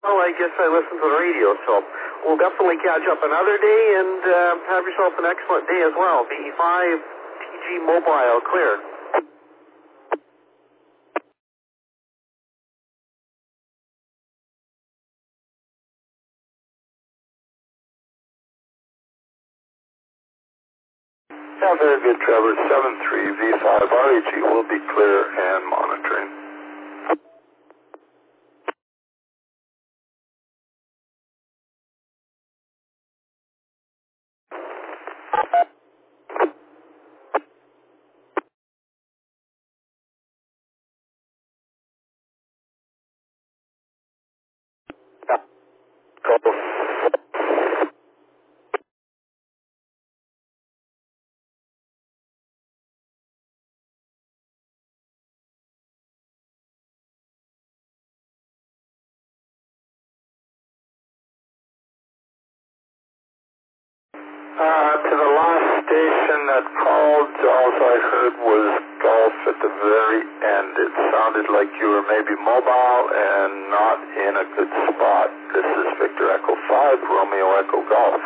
Well, I guess I listen to the radio, so we'll definitely catch up another day, and have yourself an excellent day as well. V5 TG Mobile clear. Yeah, very good, Trevor. 73 V5 REG will be clear and monitoring. To the last station that called, all I heard was golf at the very end. It sounded like you were maybe mobile and not in a good spot. This is Victor Echo 5, Romeo Echo Golf.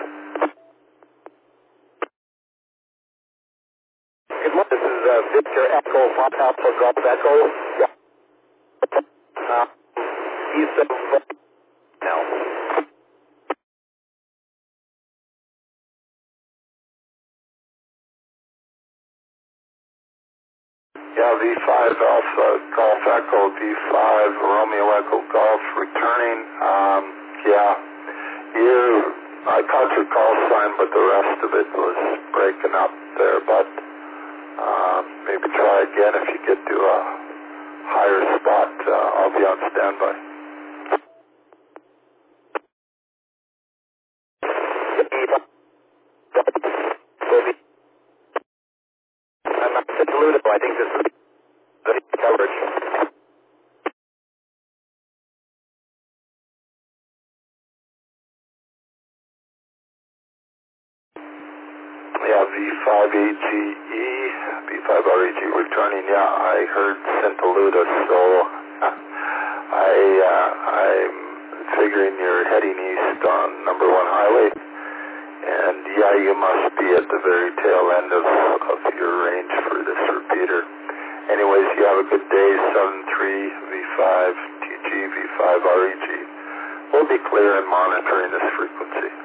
Good morning. This is Victor Echo 5 Alpha Golf Echo. East of now. Yeah, V5 Alpha Golf Echo, V5 Romeo Echo Golf returning. I caught your call sign, but the rest of it was breaking up there. But maybe try again if you get to a higher spot. I'll be on standby. I'm not Ludo. I think this is the coverage. Yeah, V5 AGE, V5 REG returning. Yeah, I heard Saluda, so I'm figuring you're heading east on number 1 highway. And yeah, you must be at the very tail end of your range for this repeater. Anyways, you have a good day. 73 V5 TG V5 REG. We'll be clear and monitoring this frequency.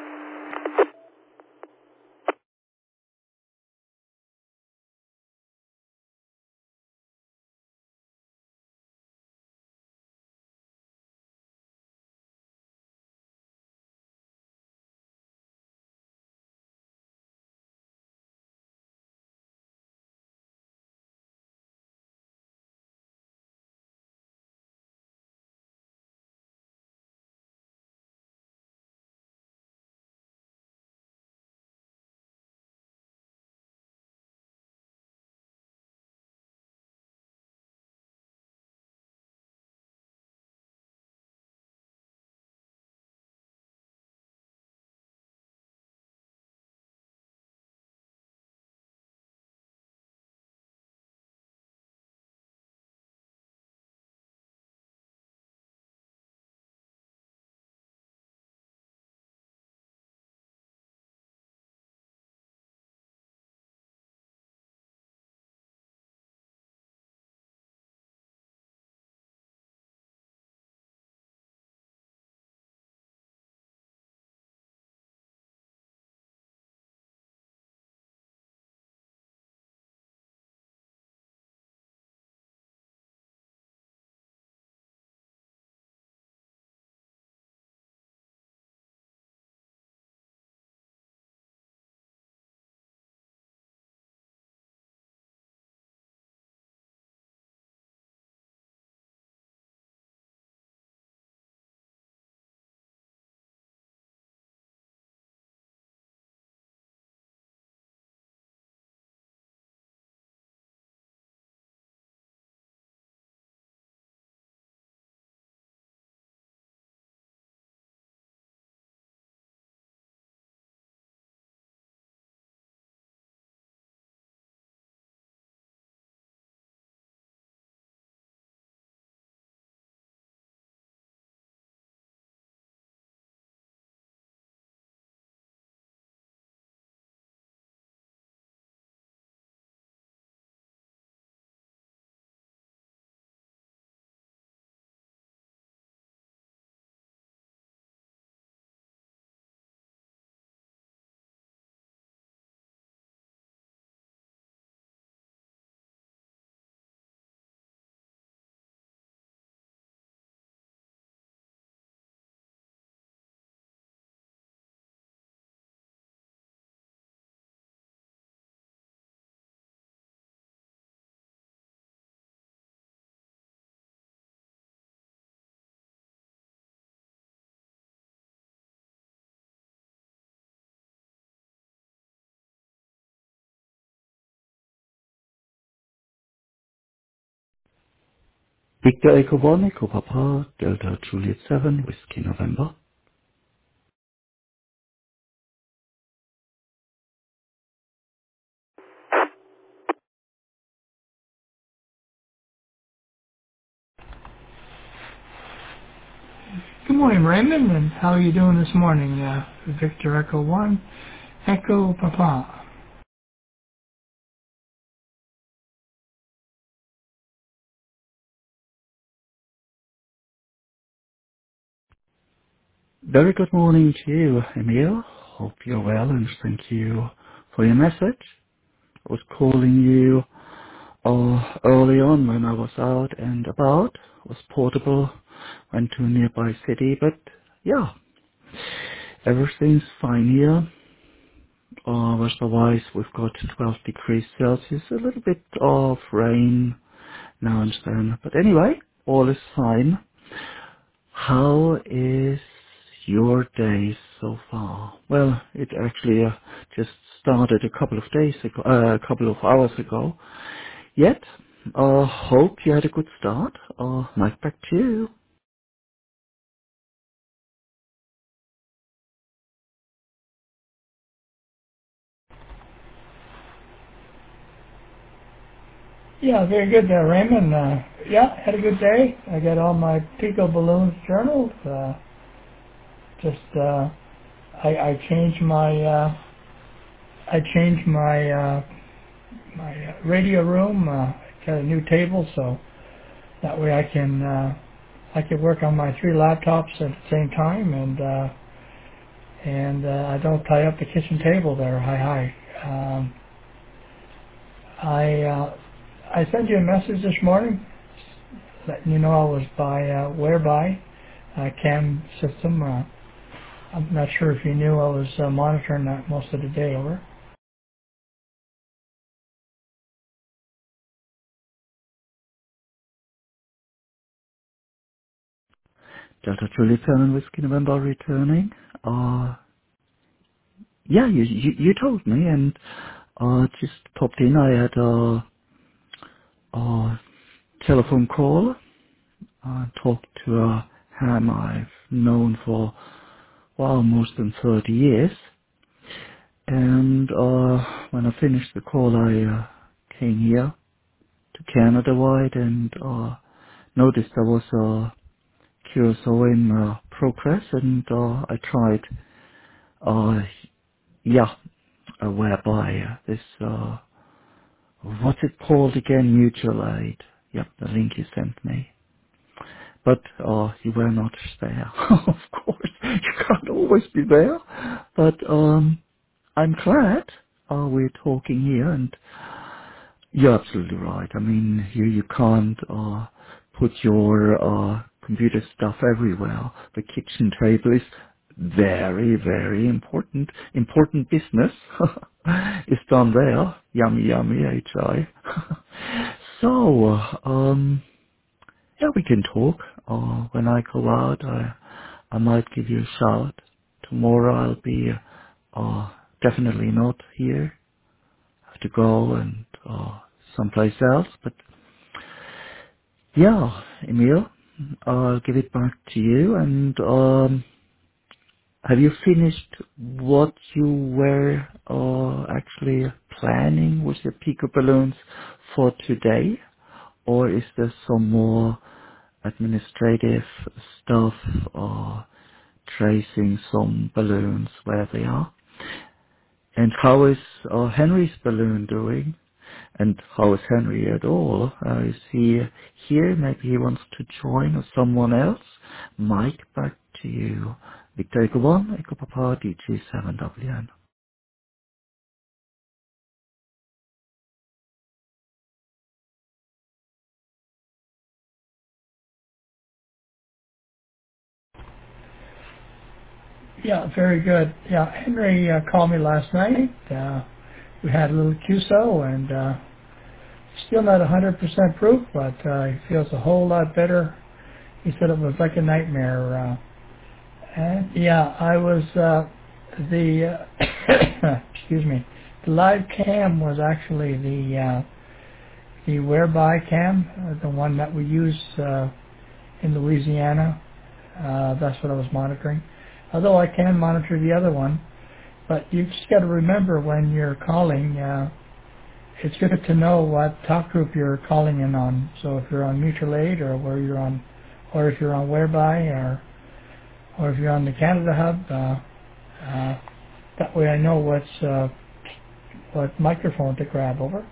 Victor Echo 1, Echo Papa, Delta Juliet 7, Whiskey November. Good morning, Raymond, and how are you doing this morning? Victor Echo 1, Echo Papa. Very good morning to you, Emil. Hope you're well, and thank you for your message. I was calling you early on when I was out and about. Was portable, went to a nearby city, but yeah, everything's fine here. Weather-wise, we've got 12 degrees Celsius, a little bit of rain now and then. But anyway, all is fine. How is your day so far? Well, it actually just started a couple of days ago, a couple of hours ago. Yet, hope you had a good start. Mike, back to you. Yeah, very good there, Raymond. Yeah, had a good day. I got all my Pico balloons journaled. I changed my radio room. Got a new table, so that way I can work on my 3 laptops at the same time, and I don't tie up the kitchen table there. Hi. I sent you a message this morning letting you know I was by Whereby cam system. I'm not sure if you knew I was monitoring that most of the day. Over. Delta Juliet 7 Whiskey November returning. Yeah, you told me, and just popped in. I had a telephone call. Talked to a ham I've known for, well, more than 30 years. And when I finished the call, I came here to Canada Wide and noticed there was a QSO in progress, and I tried, whereby this, what's it called again, mutual aid. Yep, the link you sent me. But you were not there. Of course, you can't always be there. But I'm glad we're talking here, and you're absolutely right. I mean, you can't put your computer stuff everywhere. The kitchen table is very, very important. Important business is done there. Yummy, yummy, HI. So, yeah, we can talk. When I go out, I might give you a shout. Tomorrow I'll be definitely not here. I have to go and someplace else. But yeah, Emil, I'll give it back to you. And have you finished what you were actually planning with your Pico balloons for today? Or is there some more administrative stuff or tracing some balloons where they are? And how is Henry's balloon doing? And how is Henry at all? Is he here? Maybe he wants to join or someone else? Mike, back to you. Victor Echo 1, Echo Papa, DG7WN. Yeah, very good. Yeah, Henry called me last night. We had a little QSO, and still not 100% proof, but he feels a whole lot better. He said it was like a nightmare. And yeah, I was excuse me. The live cam was actually the the whereby cam, the one that we use in Louisiana. That's what I was monitoring. Although I can monitor the other one, but you just got to remember when you're calling, it's good to know what talk group you're calling in on. So if you're on mutual aid, or where you're on, or if you're on whereby, or if you're on the Canada Hub, that way I know what microphone to grab over.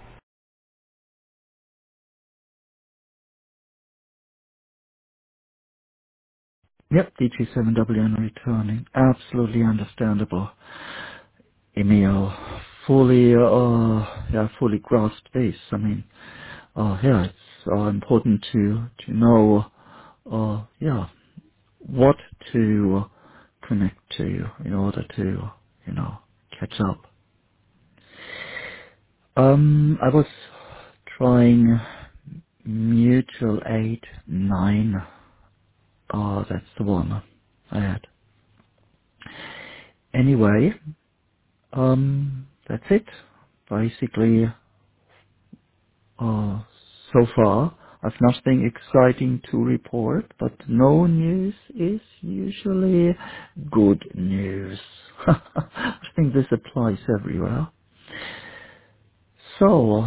Yep, DG7WN returning. Absolutely understandable. Emil fully grasped this. I mean, yeah, it's important to know, what to connect to in order to, catch up. I was trying Mutual Aid 9. That's the one I had. Anyway, that's it. Basically, so far, I've nothing exciting to report, but no news is usually good news. I think this applies everywhere. So,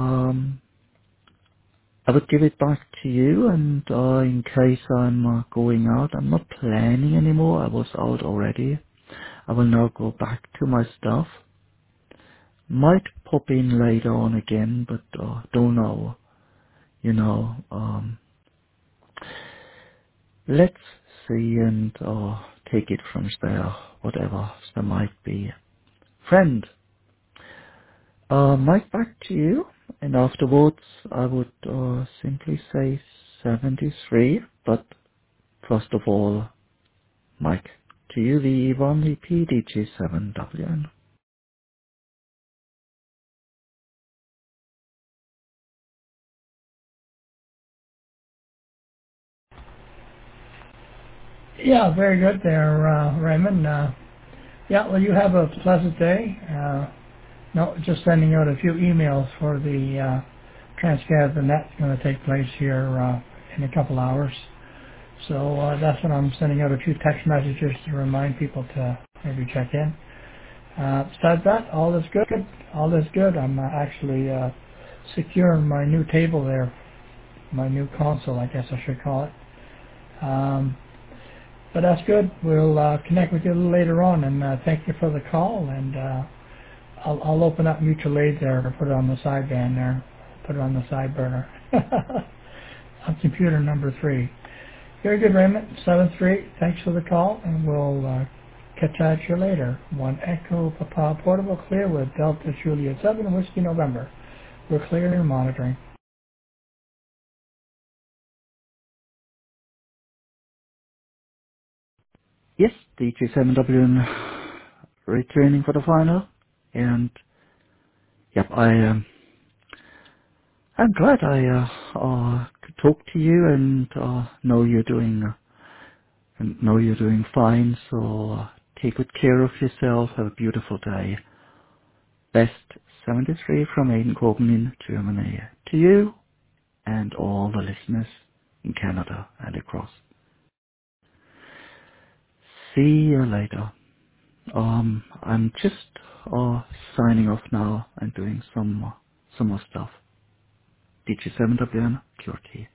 I would give it back to you, and in case I'm going out, I'm not planning anymore. I was out already. I will now go back to my stuff. Might pop in later on again, but don't know. Let's see and take it from there, whatever there might be. Friend, Mike, back to you. And afterwards, I would simply say 73. But first of all, Mike, to you, the Ivan, the PDG7WN. Yeah, very good there, Raymond. Yeah, well, you have a pleasant day. No, just sending out a few emails for the Transcat. The net's going to take place here in a couple hours. So that's when I'm sending out a few text messages to remind people to maybe check in. Besides that, all is good. All is good. I'm actually securing my new table there, my new console, I guess I should call it. But that's good. We'll connect with you a little later on, and thank you for the call. And I'll open up mutual aid there and put it on the sideband there, put it on the side burner. On computer number 3. Very good, Raymond. 7-3. Thanks for the call, and we'll catch at you later. 1 Echo Papa Portable clear with Delta Juliet 7 Whiskey November. We're clear and monitoring. Yes, DG7WN returning for the final. And, yep, I'm glad I could talk to you and know you're doing fine. So take good care of yourself. Have a beautiful day. Best 73 from Eindhoven in Germany. To you and all the listeners in Canada and across. See you later. I'm just signing off now and doing some more stuff. DG7WN, QRT.